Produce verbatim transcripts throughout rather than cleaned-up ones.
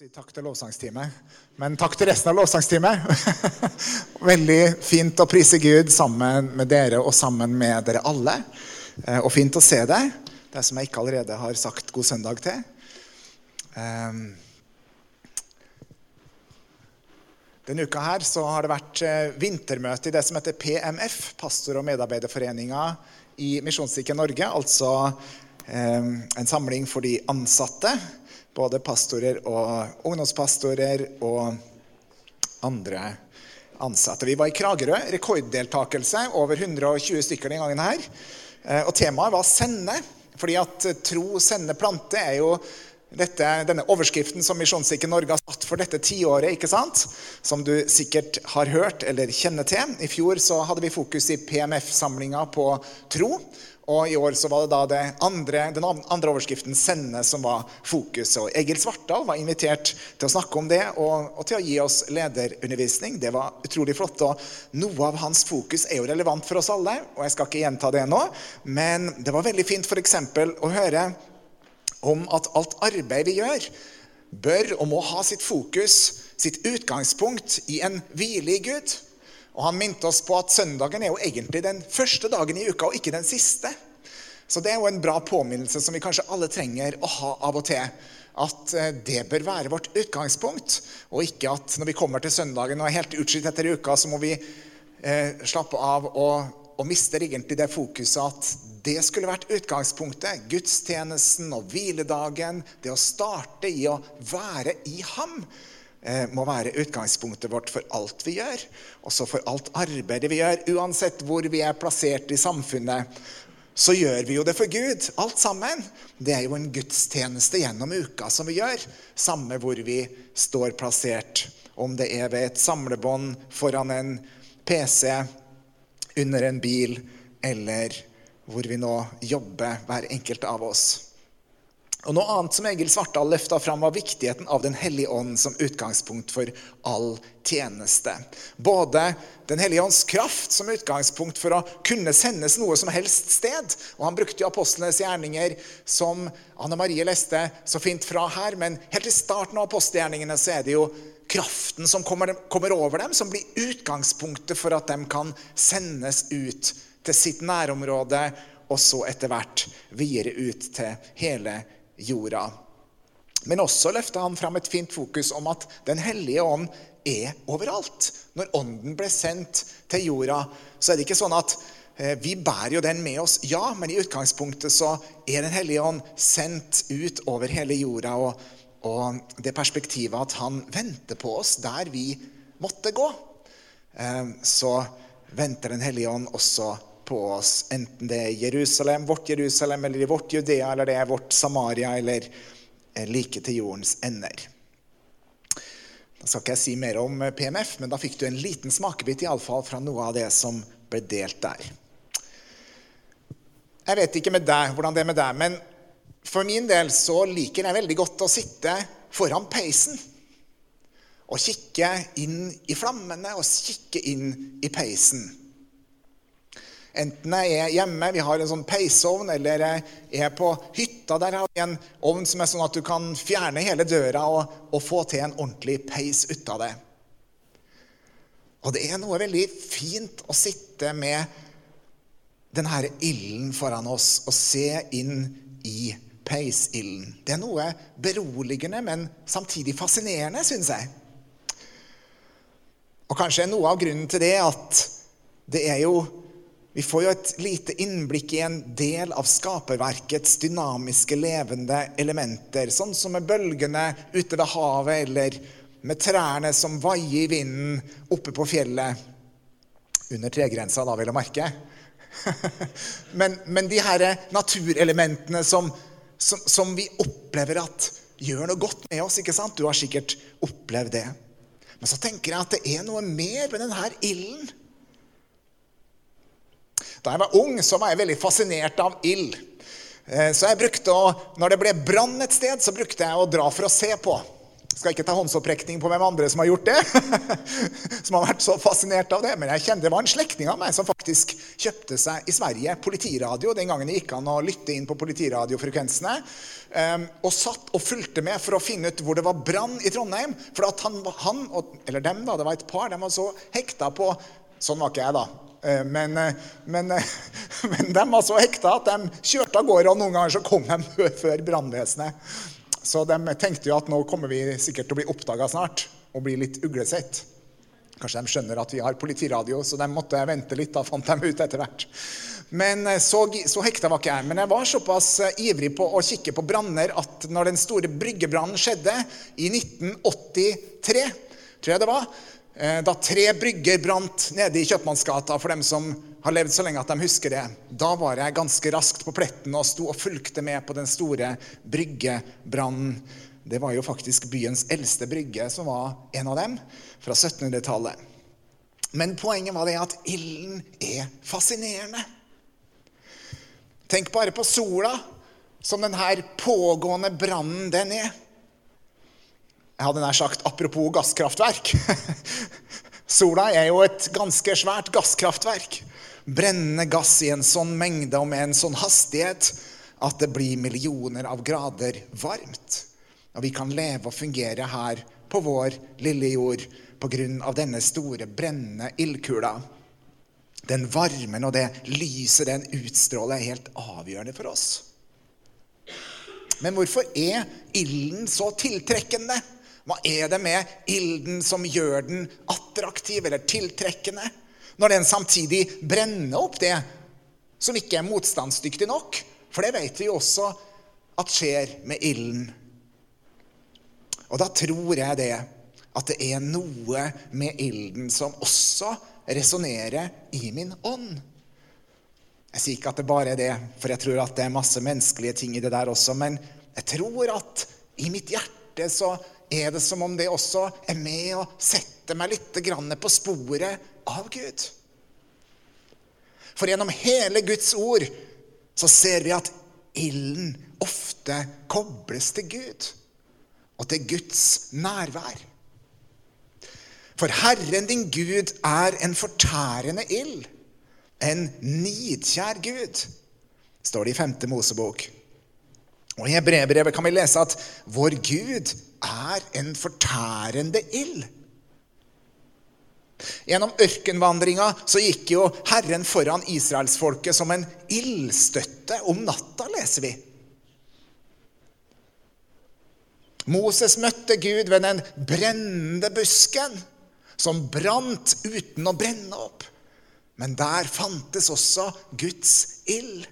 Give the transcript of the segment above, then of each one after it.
Si takk til lovsangstime, men takk til resten av lovsangstime. Veldig fint å prise Gud sammen med dere og sammen med dere alle. Og fint å se deg. Det som jeg ikke allerede har sagt god søndag til. Denne uka her så har det vært vintermøte i det som heter P M F, Pastor- og medarbeiderforeningen i Misjonskirken Norge. Altså en samling for de ansatte. Både pastorer og ungdomspastorer og andre ansatte. Vi var i Kragerø, rekorddeltakelse, over hundre og tjue stykker den gangen her. Og temaet var sende, fordi at tro, sende, plante er jo dette, denne overskriften som Misjonskirken Norge har satt for dette tiåret, ikke sant? Som du sikkert har hørt eller kjenner til. I fjor så hadde vi fokus i P M F-samlingen på tro. Og i år så var det da det andre, den andre overskriften sende som var fokus. Og Egil Svartdal var invitert til å snakke om det og, og til å gi oss lederundervisning. Det var utrolig flott, og noe av hans fokus er jo relevant for oss alle, og jeg skal ikke gjenta det nå. Men det var veldig fint for eksempel å høre om at alt arbeid vi gjør bør og må ha sitt fokus, sitt utgangspunkt i en hvile i Gud. Og han minte oss på at søndagen er jo egentlig den første dagen i uka, og ikke den siste. Så det er jo en bra påminnelse som vi kanskje alle trenger å ha av og til. At det bør være vårt utgangspunkt, og ikke at når vi kommer til søndagen og er helt utslitt etter uka, så må vi eh, slappe av og, og mister egentlig det fokuset at det skulle vært utgangspunktet. Gudstjenesten og hviledagen, det å starte i å være i ham, må være utgangspunktet vårt for alt vi gjør, også for alt arbeidet vi gjør, uansett hvor vi er plassert i samfunnet, så gjør vi jo det for Gud, alt sammen. Det er jo en gudstjeneste gjennom uka som vi gjør, samme hvor vi står plassert, om det er ved et samlebånd, foran en P C, under en bil, eller hvor vi nå jobber, hver enkelt av oss. Og noe annet som Egil Svartdal løftet fram var viktigheten av den hellige ånd som utgangspunkt for all tjeneste. Både den hellige ånds kraft som utgangspunkt for å kunne sendes noe som helst sted. Og han brukte jo apostlenes gjerninger som Anne Marie leste så fint fra her. Men helt i starten av apostelgjerningene så er det jo kraften som kommer, kommer over dem, som blir utgangspunktet for at de kan sendes ut til sitt nærområde, og så etter hvert videre ut til hele jorda. Men også løftet han fram et fint fokus om at den hellige ånd er overalt. Når ånden ble sendt til jorda, så er det ikke sånn at eh, vi bærer jo den med oss, ja, men i utgangspunktet så er den hellige ånd sendt ut over hele jorda, og, og det perspektivet at han venter på oss der vi måtte gå. Eh, så venter den hellige ånd også på oss, enten det er Jerusalem, vårt Jerusalem, eller i vårt Judea, eller det er vårt Samaria, eller like til jordens ender. Da skal ikke jeg si mer om P M F, men da fikk du en liten smakebit i alle fall fra noe av det som ble delt der. Jeg vet ikke med deg, hvordan det er med deg, men for min del så liker jeg veldig godt å sitte foran peisen og kikke inn i flammene og kikke inn i peisen. Enten jeg er hjemme, vi har en sånn peisovn, eller jeg er på hytta, der har vi en ovn som er sånn at du kan fjerne hele døra og, og få til en ordentlig peis ut av det. Og det er noe veldig fint å sitte med den her ilden foran oss og se inn i peisilden. Det er noe beroligende, men samtidig fascinerende, synes jeg. Og kanskje noe av grunnen til det at det er jo vi får jo et lite innblikk i en del av skaperverkets dynamiske, levende elementer, sånn som med bølgene ute ved havet, eller med trærne som vaier i vinden oppe på fjellet, under tregrensa da, vil jeg merke. men, men de her naturelementene som, som, som vi opplever at gjør noe godt med oss, ikke sant? Du har sikkert opplevd det. Men så tenker jeg at det er noe mer med den her ilden. Da jeg var ung, så var jeg veldig fascinert av ild. Så jeg brukte å, når det ble brann et sted, så brukte jeg å dra for å se på. Skal ikke ta håndsopprekning på hvem andre som har gjort det, som har vært så fascinert av det, men jeg kjenner det var en slektning av meg som faktisk kjøpte seg i Sverige politiradio, den gangen det gikk an å lytte inn på politiradiofrekvensene, um, og satt og fulgte med for å finne ut hvor det var brann i Trondheim, for at han, han eller dem da, det var et par, de var så hekta på, sånn var ikke jeg da, Men, men, men de var så hekta at de kjørte av gårde, og noen ganger så kom de før brannvesenet. Så de tenkte jo at nå kommer vi sikkert til å bli oppdaget snart, og bli litt uglesett. Kanskje de skjønner at vi har politiradio, så de måtte vente litt, da fant de ut etter hvert. Men så, så hekta var ikke jeg, men jeg var såpass ivrig på å kikke på branner at når den store bryggebrannen skjedde i nitten åttitre, tror jeg det var, da tre brygger brant nede i Kjøpmannsgata, for dem som har levd så lenge at de husker det. Da var jeg ganske raskt på pletten og sto og fulgte med på den store bryggebrannen. Det var jo faktisk byens eldste brygge som var en av dem, fra syttenhundretallet. Men poenget var det at ilden er fascinerende. Tenk bare på sola, som den her pågående brannen den er. Jeg hadde nær sagt, apropos gasskraftverk. Sola er jo et ganske svært gasskraftverk. Brennende gass i en sånn mengde og med en sånn hastighet at det blir millioner av grader varmt. Og vi kan leve og fungere her på vår lille jord på grunn av denne store brennende ildkula. Den varmen og det lyset den utstråler er helt avgjørende for oss. Men hvorfor er ilden så tiltrekkende? Hva er det med ilden som gjør den attraktiv eller tiltrekkende, når den samtidig brenner opp det som ikke er motstandsdyktig nok? For det vet vi også at skjer med ilden. Og da tror jeg det, at det er noe med ilden som også resonerer i min ånd. Jeg sier ikke at det bare er det, for jeg tror at det er masse menneskelige ting i det der også, men jeg tror at i mitt hjerte så er det som om det også er med å sette meg litt grann på sporet av Gud. For gjennom hele Guds ord så ser vi at ilden ofte kobles til Gud og til Guds nærvær. For Herren din Gud er en fortærende ild, en nidkjær Gud, står det i femte Mosebok. Og i Hebreerbrevet kan vi lese at vår Gud er en fortærende ild. Gjennom ørkenvandringa så gikk jo Herren foran Israelsfolket som en ildstøtte om natta, leser vi. Moses møtte Gud ved den brennende busken, som brant uten å brenne opp. Men der fantes også Guds ild.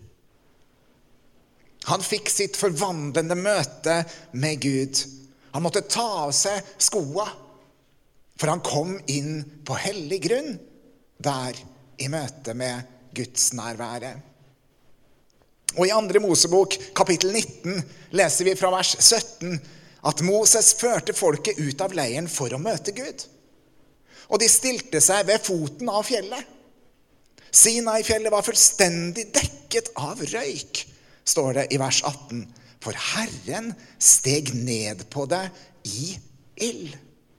Han fikk sitt forvandlende møte med Gud. Han måtte ta av seg skoa, for han kom inn på hellig grunn der i møte med Guds nærvære. Og i andre Mosebok, kapittel nitten, leser vi fra vers sytten at Moses førte folket ut av leiren for å møte Gud. Og de stilte seg ved foten av fjellet. Sinai-fjellet var fullstendig dekket av røyk, står det i vers atten. For Herren steg ned på det i ild.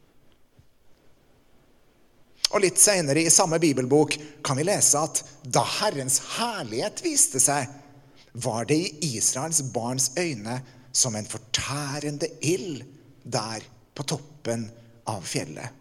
Og litt senere i samme bibelbok kan vi lese at da Herrens herlighet viste seg, var det i Israels barns øyne som en fortærende ild der på toppen av fjellet.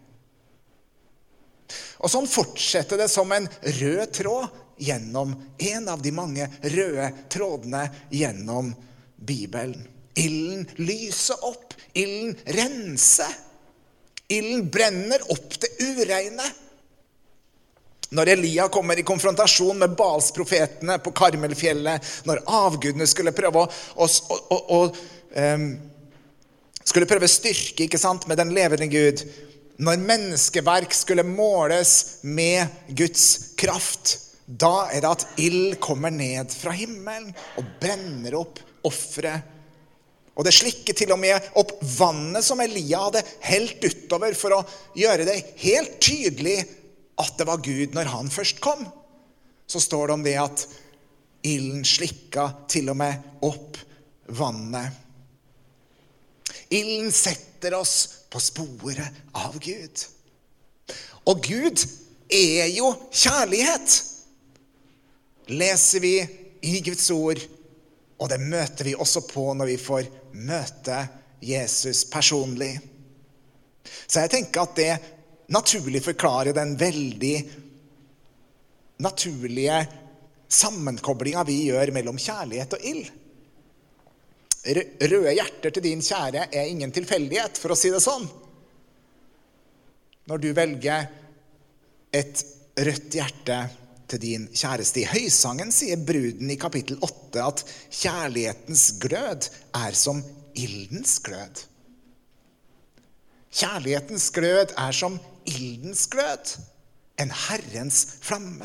Og sånn fortsetter det som en rød tråd gjennom en av de mange røde trådene gjennom Bibelen. Ilden lyser opp, ilden renser, ilden brenner opp det ureine. Når Elia kommer i konfrontasjon med Baals-profetene på Karmelfjellet, når avgudene skulle prøve å, å, å, å um, skulle prøve styrke, ikke sant, med den levende Gud, når menneskeverk skulle måles med Guds kraft, da er det at ild kommer ned fra himmelen og brenner opp offeret. Og det slikker til og med opp vannet som Elia hadde helt utover for å gjøre det helt tydelig at det var Gud når han først kom. Så står det om det at ilden slikka til og med opp vannet. Ilden setter oss på sporet av Gud. Og Gud er jo kjærlighet, leser vi i Guds ord, og det møter vi også på når vi får møte Jesus personlig. Så jeg tenker at det naturlig forklarer den veldig naturlige sammenkoblingen vi gjør mellom kjærlighet og ild. Røde hjerter til din kjære er ingen tilfeldighet, for å si det sånn. Når du velger et rødt hjerte til din kjæreste. I høysangen sier bruden i kapittel åtte at kjærlighetens glød er som ildens glød. Kjærlighetens glød er som ildens glød, en Herrens flamme.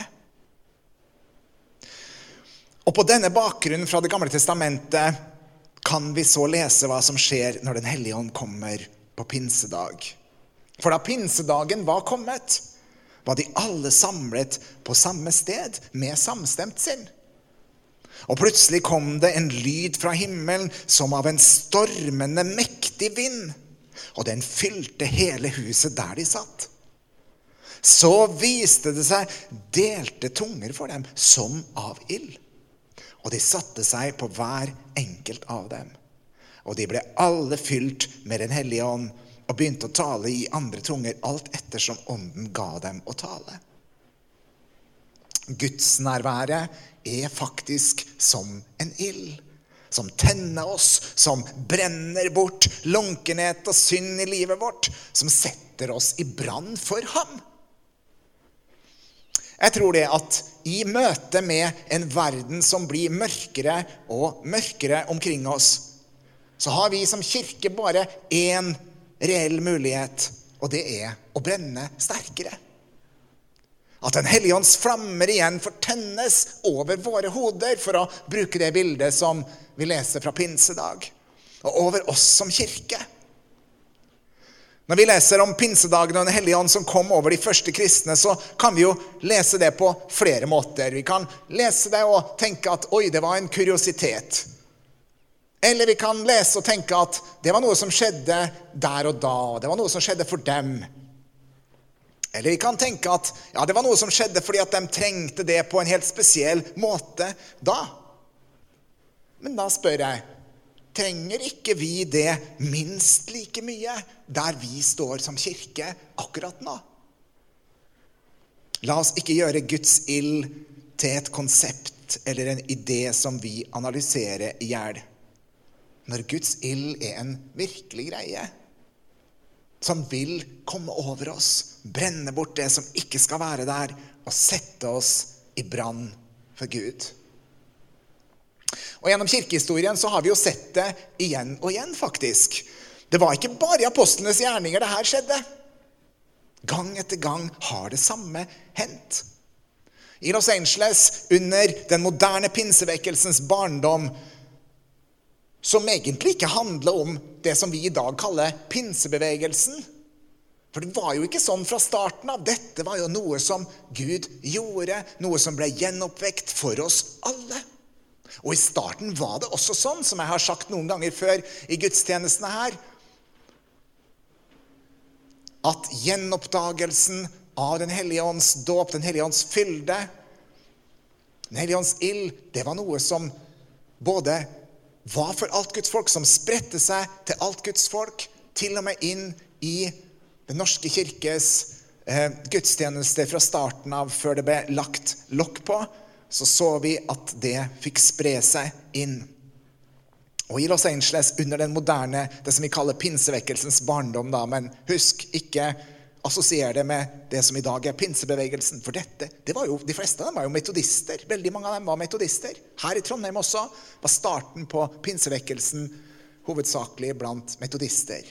Og på denne bakgrunnen fra det gamle testamentet kan vi så lese hva som skjer når den hellige ånd kommer på pinsedag. For da pinsedagen var kommet, var de alle samlet på samme sted med samstemt sinn. Og plutselig kom det en lyd fra himmelen som av en stormende mektig vind, og den fylte hele huset der de satt. Så viste det seg delte tunger for dem som av ild. Og de satte seg på hver enkelt av dem. Og de ble alle fylt med den hellige ånd, og begynte å tale i andre tunger, alt ettersom ånden ga dem å tale. Guds nærvære er faktisk som en ild, som tenner oss, som brenner bort lunkenhet og synd i livet vårt, som setter oss i brann for ham. Jeg tror det at i møte med en verden som blir mørkere og mørkere omkring oss, så har vi som kirke bare en reell mulighet, og det er å brenne sterkere. At den hellige ånds flammer igjen fortennes over våre hoder, for å bruke det bildet som vi leser fra pinsedag, og over oss som kirke. Når vi leser om pinsedagen og den hellige ånd som kom over de første kristne, så kan vi jo lese det på flere måter. Vi kan lese det og tenke at oi, det var en kuriositet. Eller vi kan lese og tenke at det var noe som skjedde der og da, og det var noe som skjedde for dem. Eller vi kan tenke at ja, det var noe som skjedde fordi at de trengte det på en helt spesiell måte da. Men da spør jeg, trenger ikke vi det minst like mye der vi står som kirke akkurat nå? La oss ikke gjøre Guds ild til et konsept eller en idé som vi analyserer i hjel. Når Guds ild er en virkelig greie, som vil komme over oss, brenne bort det som ikke skal være der, og sette oss i brann for Gud. Og gjennom kirkehistorien så har vi jo sett det igjen og igjen faktisk. Det var ikke bare i apostlenes gjerninger det her skjedde. Gang etter gang har det samme hendt. I Los Angeles under den moderne pinsevekkelsens barndom, som egentlig ikke handler om det som vi i dag kaller pinsebevegelsen. For det var jo ikke sånn fra starten av. Dette var jo noe som Gud gjorde, noe som ble gjenoppvekt for oss alle. Og i starten var det også sånn, som jeg har sagt noen ganger før i gudstjenestene her, at gjenoppdagelsen av den hellige ånds dåp, den hellige ånds fylde, den hellige ånds ild, det var noe som både var for alt Guds folk, som spredte seg til alt Guds folk, til og med inn i den norske kirkes eh, gudstjeneste fra starten av, før det ble lagt lokk på, så så vi at det fikk spre seg inn. Og i Los Angeles under den moderne, det som vi kaller pinsevekkelsens barndom da, men husk, ikke assosiere det med det som i dag er pinsebevegelsen, for dette, det var jo, de fleste av dem var jo metodister, veldig mange av dem var metodister. Her i Trondheim også var starten på pinsevekkelsen hovedsakelig blant metodister.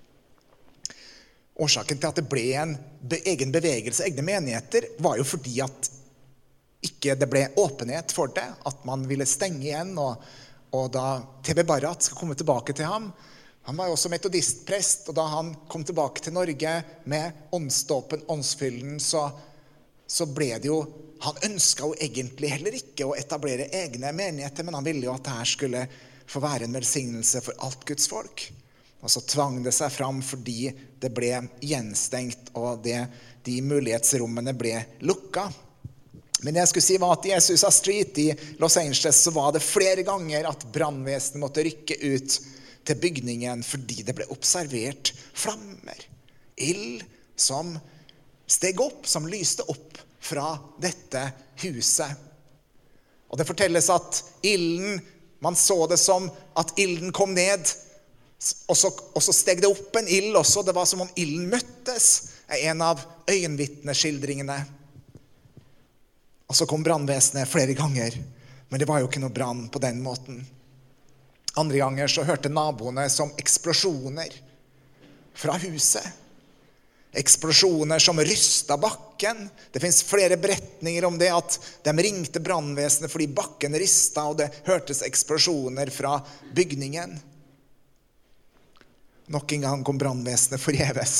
Årsaken til at det ble en be- egen bevegelse, egne menigheter, var jo fordi at ikke det ble åpenhet for det, at man ville stenge igjen, og, og da T B Barrat skal komme tilbake til ham. Han var jo også metodistprest, og da han kom tilbake til Norge med åndsdåpen, åndsfylden, så, så ble det jo, han ønsket jo egentlig heller ikke å etablere egne menigheter, men han ville jo at det her skulle få være en velsignelse for alt Guds folk. Og så tvang det seg fram fordi det ble gjenstengt, og det, de mulighetsrommene ble lukka. Men det jeg skulle si var at i Azusa Street i Los Angeles så var det flere ganger at brannvesenet måtte rykke ut til bygningen fordi det ble observert flammer, ild som steg opp, som lyste opp fra dette huset. Og det fortelles at ilden, man så det som at ilden kom ned, og så, og så steg det opp en ild også. Det var som om ilden møttes, er en av øyenvitneskildringene. Og så kom brannvesenet flere ganger, men det var jo ikke noe brann på den måten. Andre ganger så hørte naboene som eksplosjoner fra huset. Eksplosjoner som rystet bakken. Det finnes flere beretninger om det, at de ringte brannvesenet fordi bakken ristet, og det hørtes eksplosjoner fra bygningen. Nok en gang kom brannvesenet forgjeves.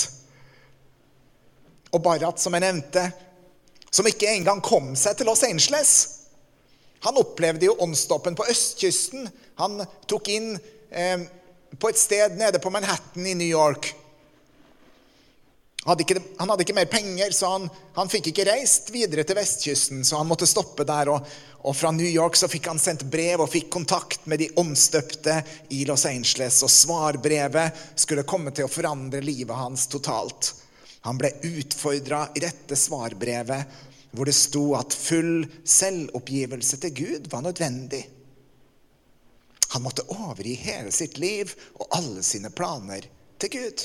Og Barat, som jeg nevnte, som ikke engang kom seg til Los Angeles. Han opplevde jo åndsdåpen på østkysten. Han tok inn eh, på et sted nede på Manhattan i New York. Hadde ikke, han hadde ikke mer penger, så han, han fikk ikke reist videre til vestkysten, så han måtte stoppe der. Og, og fra New York så fikk han sendt brev og fikk kontakt med de åndsdøpte i Los Angeles. Og svarbrevet skulle komme til å forandre livet hans totalt. Han ble utfordret i dette svarbrevet, hvor det sto at full selvoppgivelse til Gud var nødvendig. Han måtte overgi hele sitt liv og alle sine planer til Gud.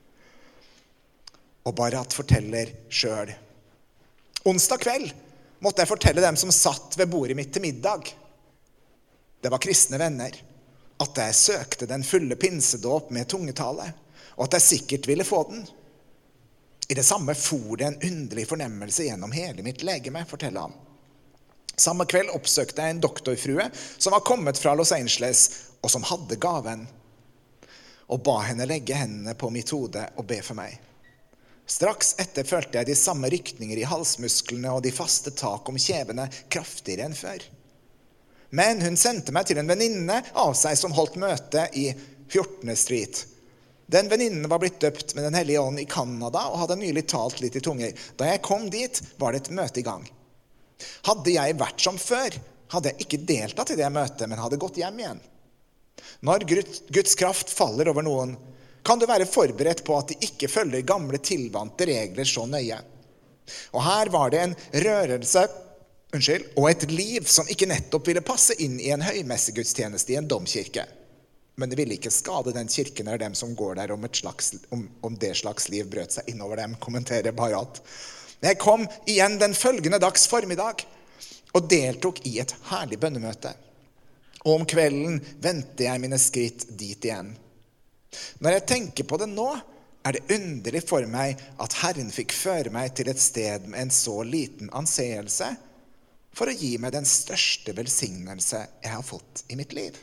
Og Barat forteller selv. Onsdag kveld måtte jeg fortelle dem som satt ved bordet mitt til middag. Det var kristne venner. At jeg søkte den fulle pinsedåp med tungetale, og at jeg sikkert ville få den. I det samme for det en underlig fornemmelse gjennom hele mitt legeme, forteller han. Samme kveld oppsøkte jeg en doktorfrue som var kommet fra Los Angeles, og som hadde gaven, og ba henne legge hendene på mitt hode og be for meg. Straks etter følte jeg de samme rykninger i halsmusklene og de faste tak om kjevene kraftigere enn før. Men hun sendte meg til en venninne av seg som holdt møte i fjortende Street. Den venninnen var blitt døpt med den hellige ånd i Kanada og hadde nylig talt litt i tunger. Da jeg kom dit, var det et møte i gang. Hadde jeg vært som før, hadde jeg ikke deltatt i det møtet, men hadde gått hjem igjen. Når Guds kraft faller over noen, kan du være forberedt på at de ikke følger gamle tilvante regler så nøye. Og her var det en rørelse, unnskyld, og et liv som ikke nettopp ville passe inn i en høymessegudstjeneste i en domkirke. Men det ville ikke skade den kirken eller dem som går der om, et slags, om, om det slags liv brøt seg innover dem, kommenterer Barat. Jeg kom igjen den følgende dags formiddag og deltok i et herlig bønnemøte. Og om kvelden vendte jeg mine skritt dit igjen. Når jeg tenker på det nå, er det underlig for meg at Herren fikk føre meg til et sted med en så liten anseelse for å gi meg den største velsignelse jeg har fått i mitt liv.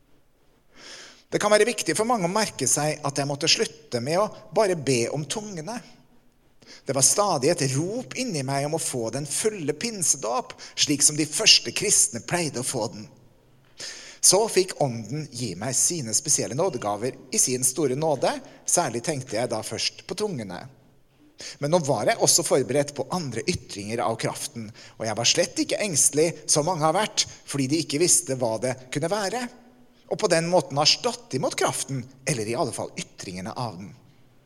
Det kan være viktig for mange å merke seg at jeg måtte slutte med å bare be om tungene. Det var stadig et rop inni meg om å få den fulle pinsedåp, slik som de første kristne pleide å få den. Så fikk ånden gi meg sine spesielle nådegaver i sin store nåde, særlig tenkte jeg da først på tungene. Men nå var jeg også forberedt på andre ytringer av kraften, og jeg var slett ikke engstelig som mange har vært, fordi de ikke visste hva det kunne være. Og på den måten har stått imot kraften, eller i alle fall ytringene av den.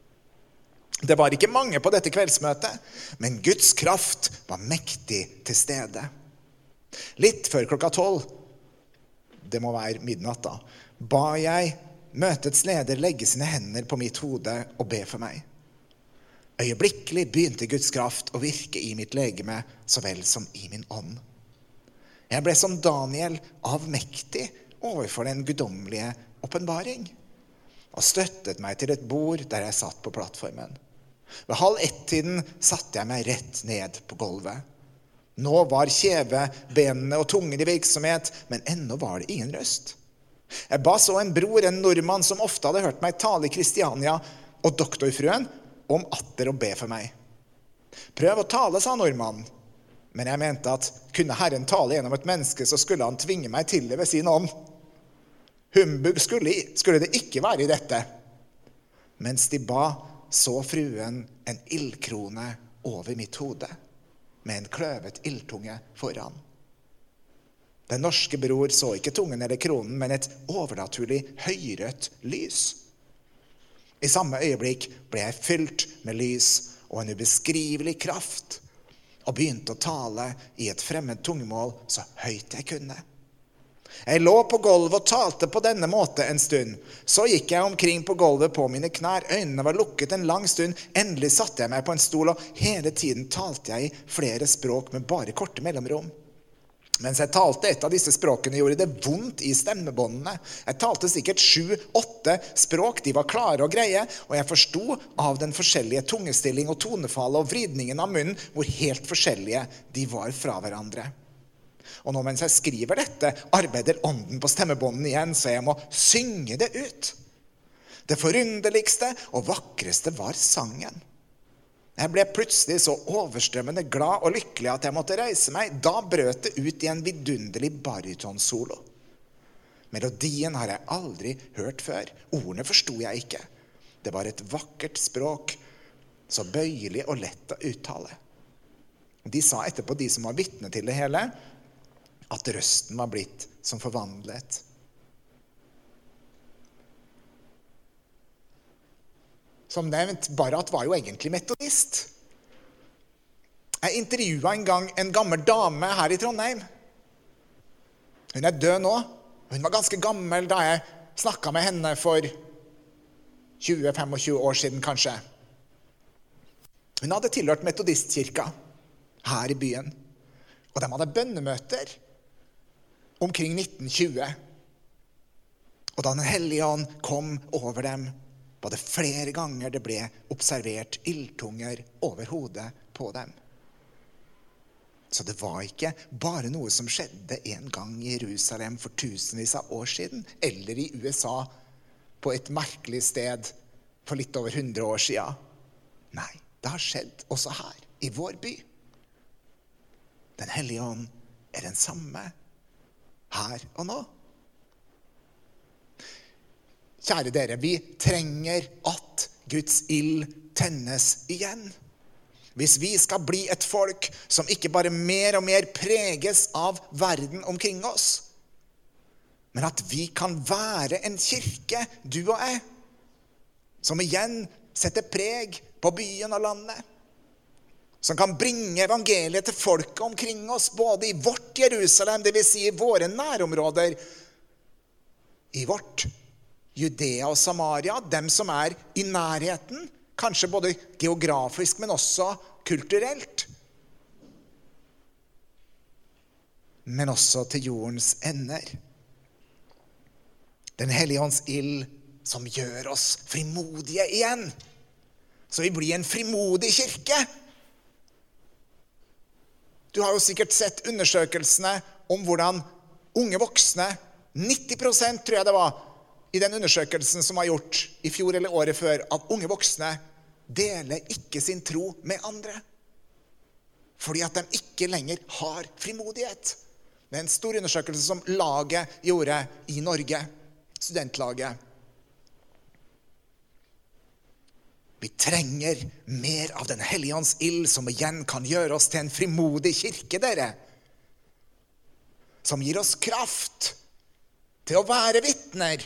Det var ikke mange på dette kveldsmøtet, men Guds kraft var mektig til stede. Litt før klokka tolv, det må være midnatt da, ba jeg møtets leder legge sine hender på mitt hode og be for meg. Øyeblikkelig begynte Guds kraft å virke i mitt legeme, så vel som i min ånd. Jeg ble som Daniel avmektig overfor den guddommelige åpenbaring, og støttet meg til et bord der jeg satt på plattformen. Ved halv ett-tiden satte jeg meg rett ned på gulvet. Nå var kjeve, benene og tungen i virksomhet, men ennå var det ingen røst. Jeg ba så en bror, en nordmann som ofte hadde hørt meg tale i Kristiania, og doktorfruen, om atter å be for meg. Prøv å tale, sa nordmannen. Men jeg mente at kunne Herren tale gjennom et menneske, så skulle han tvinge meg til det ved sin ånd. Humbug skulle, skulle det ikke være i dette. Mens de ba, så fruen en ildkrone over mitt hode, med en kløvet ildtunge foran. Den norske bror så ikke tungen eller kronen, men et overnaturlig høyrødt lys. I samme øyeblikk ble jeg fylt med lys og en ubeskrivelig kraft, og begynte å tale i et fremmed tungemål så høyt jeg kunne. Jeg lå på gulvet og talte på denne måte en stund. Så gikk jeg omkring på gulvet på mine knær. Øynene var lukket en lang stund. Endelig satte jeg meg på en stol, og hele tiden talte jeg i flere språk med bare korte mellomrom. Mens jeg talte et av disse språkene, gjorde det vondt i stemmebåndene. Jeg talte sikkert sju, åtte språk. De var klare og greie, og jeg forstod av den forskjellige tungestilling og tonefall og vridningen av munnen hvor helt forskjellige de var fra hverandre. Og nå mens jeg skriver dette, arbeider ånden på stemmebånden igjen, så jeg må synge det ut. Det forunderligste og vakreste var sangen. Jeg ble plutselig så overstrømmende glad og lykkelig at jeg måtte reise meg. Da brøt det ut i en vidunderlig barytonsolo. Melodien har jeg aldri hørt før. Ordene forstod jeg ikke. Det var et vakkert språk, så bøyelig og lett å uttale. De sa etterpå, de som var vitne til det hele, at røsten var blitt som forvandlet. Som nevnt, Barat var jo egentlig metodist. Jeg intervjuet en gang en gammel dame her i Trondheim. Hun er død nå. Hun var ganske gammel da jeg snakket med henne for tjue til tjuefem år siden kanskje. Hun hadde tilhørt metodistkirka her i byen. Og de hadde bønnemøter omkring nitten tjue. Og da Den hellige ånd kom over dem, var det flere ganger det ble observert ildtunger over hodet på dem. Så det var ikke bare noe som skjedde en gang i Jerusalem for tusenvis av år siden, eller i U S A på et merkelig sted for litt over hundre år siden. Nei, det har skjedd også her, i vår by. Den hellige ånd er den samme her og nå. Kjære dere, vi trenger at Guds ild tennes igjen. Hvis vi skal bli et folk som ikke bare mer og mer preges av verden omkring oss, men at vi kan være en kirke, du og jeg, som igjen setter preg på byen og landet, som kan bringe evangeliet til folket omkring oss, både i vårt Jerusalem, det vil si i våre nærområder, i vårt Judea og Samaria, dem som er i nærheten, kanskje både geografisk, men også kulturelt, men også til jordens ender. Den hellige ånds ild som gjør oss frimodige igjen, så vi blir en frimodig kirke. Du har jo sikkert sett undersøkelsene om hvordan unge voksne, nitti prosent tror jeg det var, i den undersøkelsen som var gjort i fjor eller året før, av unge voksne deler ikke sin tro med andre. Fordi at de ikke lenger har frimodighet. Det er en stor undersøkelse som laget gjorde i Norge, studentlaget. Vi trenger mer av den hellige ånds ild som igjen kan gjøre oss til en frimodig kirke, dere. Som gir oss kraft til å være vitner.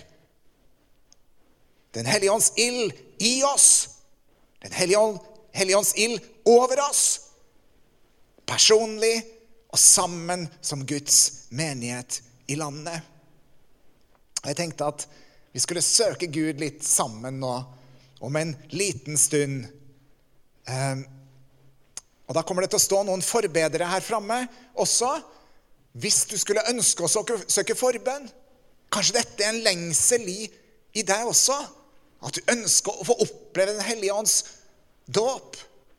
Den hellige ånds ild i oss. Den hellige, ånd, hellige ånds ild over oss. Personlig og sammen som Guds menighet i landet. Jeg tenkte at vi skulle søke Gud litt sammen nå, om en liten stund. Um, og da kommer det til å stå noen forbedere her fremme også. Hvis du skulle ønske å søke, søke forbønn, kanskje dette er en lengsel i, i deg også. At du ønsker å få oppleve den hellige ånds dåp.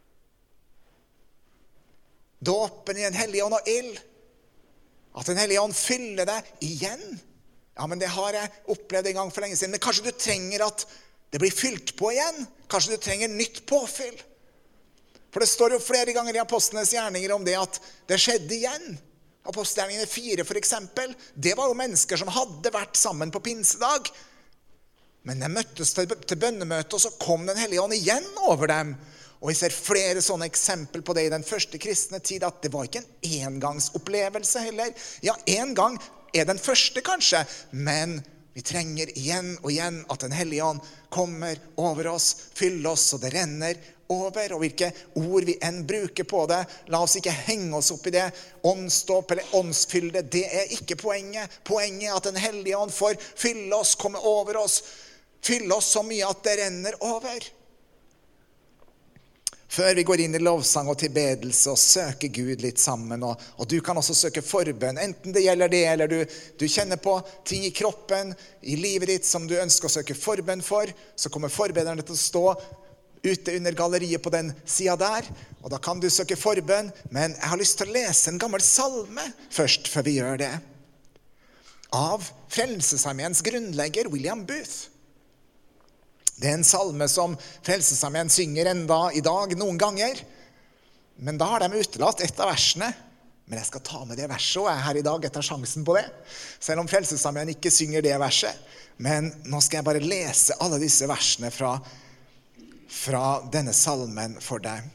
Dåpen i den hellige ånd og ild. At den hellige ånd fyller deg igjen. Ja, men det har jeg opplevd en gang for lenge siden. Men kanskje du trenger at det blir fylt på igjen. Kanskje du trenger nytt påfyll. For det står jo flere ganger i apostlenes gjerninger om det at det skjedde igjen. Apostelgjerningene fire for eksempel. Det var jo mennesker som hadde vært sammen på pinsedag. Men de møttes til, til bønnemøte, og så kom den hellige ånd igjen over dem. Og vi ser flere sånne eksempel på det i den første kristne tid, at det var ikke en engangsopplevelse heller. Ja, en gang er den første kanskje, men vi trenger igjen og igjen at den hellige ånd kommer over oss, fyller oss, og det renner over, og hvilke ord vi enn bruker på det. La oss ikke henge oss opp i det. Åndsdåp eller åndsfylde, det er ikke poenget. Poenget er at den hellige ånd får fylle oss, komme over oss, fylle oss så mye at det renner over. Før vi går inn i lovsang og tilbedelse og søker Gud litt sammen, og, og du kan også søke forbønn, enten det gjelder det, eller du, du kjenner på ting i kroppen, i livet ditt som du ønsker å søke forbønn for, så kommer forbederne til å stå ute under galleriet på den siden der, og da kan du søke forbønn, men jeg har lyst til å lese en gammel salme først, før vi gjør det. Av Frelsesarmeens grunnlegger William Booth. Det er en salme som Frelsesarmeen synger enda i dag, noen ganger, men da har de utelatt et av versene. Men jeg skal ta med det verset, og jeg er her i dag etter sjansen på det, selv om Frelsesarmeen ikke synger det verset. Men nå skal jeg bare lese alle disse versene fra fra denne salmen for deg.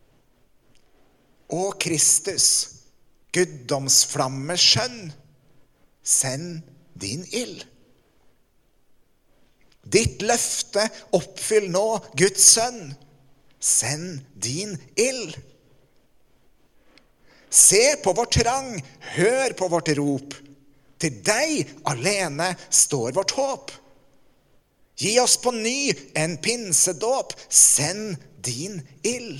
Å Kristus, guddomsflamme skjønn, send din ild. Ditt løfte oppfyll nå, Guds sønn, send din ild. Se på vår trang, hør på vårt rop. Til deg alene står vårt håp. Gi oss på ny en pinsedåp, send din ild.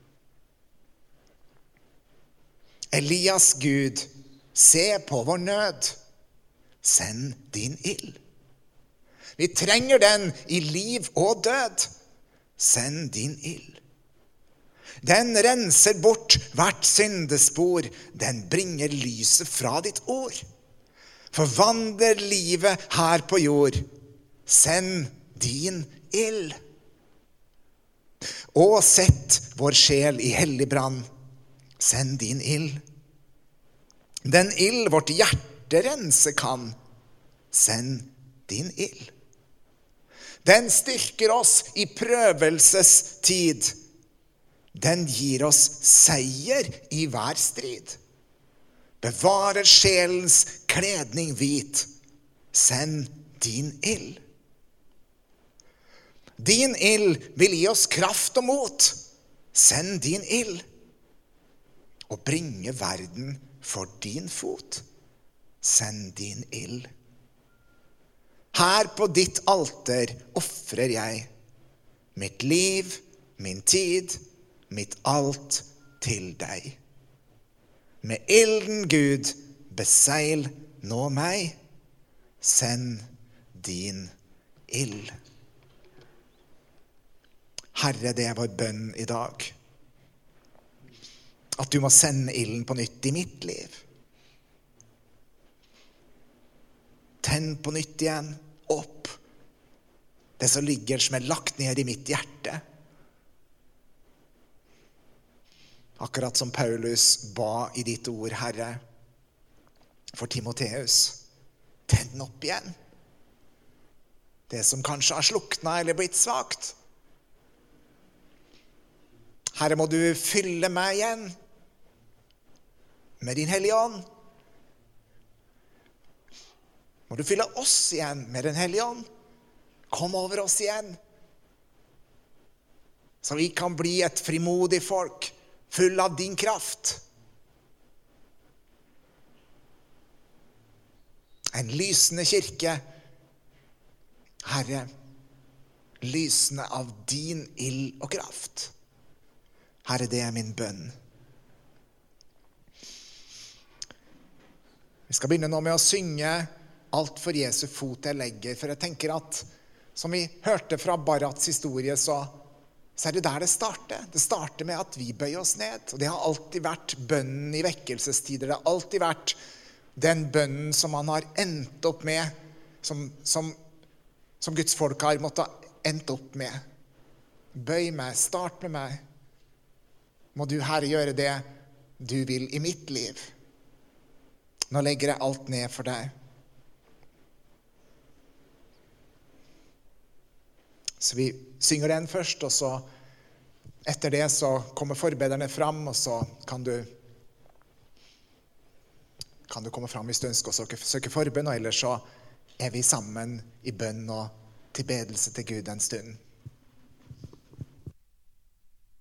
Elias Gud, se på vår nød, send din ild. Vi trenger den i liv og død, send din ild. Den renser bort hvert syndespor, den bringer lyset fra ditt ord. Forvandler livet her på jord, send din ild. Og sett vår sjel i hellig brann, send din ild. Den ild vårt hjerte rense kan, send din ild. Den styrker oss i prøvelsestid. Den gir oss seier i hver strid. Bevarer sjelens kledning hvit, send din ild. Din ild vil gi oss kraft og mot. Send din ild. Og bringe verden for din fot. Send din ild. Her på ditt alter offrer jeg mitt liv, min tid, mitt alt til deg. Med ilden, Gud, beseil nå meg. Send din ild. Herre, det er vår bønn i dag. At du må sende ilden på nytt i mitt liv. Tenn på nytt igjen, opp. Det som ligger som er lagt ned i mitt hjerte. Akkurat som Paulus ba i ditt ord, Herre, for Timoteus. Tenn opp igjen. Det som kanskje har sluknet eller blitt svagt. Herre, må du fylle meg igjen med din hellige ånd. Må du fylle oss igjen med den hellige ånd. Kom over oss igjen. Så vi kan bli et frimodig folk, full av din kraft. En lysende kirke. Herre, lysende av din ild og kraft. Herre, det er min bønn. Vi skal begynne nå med å synge Alt for Jesu fot jeg legger, for jeg tenker at, som vi hørte fra Barats historie, så, så er det der det starter. Det starter med at vi bøyer oss ned, og det har alltid vært bønnen i vekkelsestider. Det har alltid vært den bønnen som man har endt opp med, som, som, som Guds folk har måttet endt opp med. Bøy meg, start med meg. Må du, Herre, gjøre det du vil i mitt liv. Nå legger jeg alt ned for deg. Så vi synger den først, og så etter det så kommer forbederne fram, og så kan du, kan du komme fram hvis du ønsker å søke, søke forbønn, og ellers så er vi sammen i bønn og tilbedelse til Gud en stund.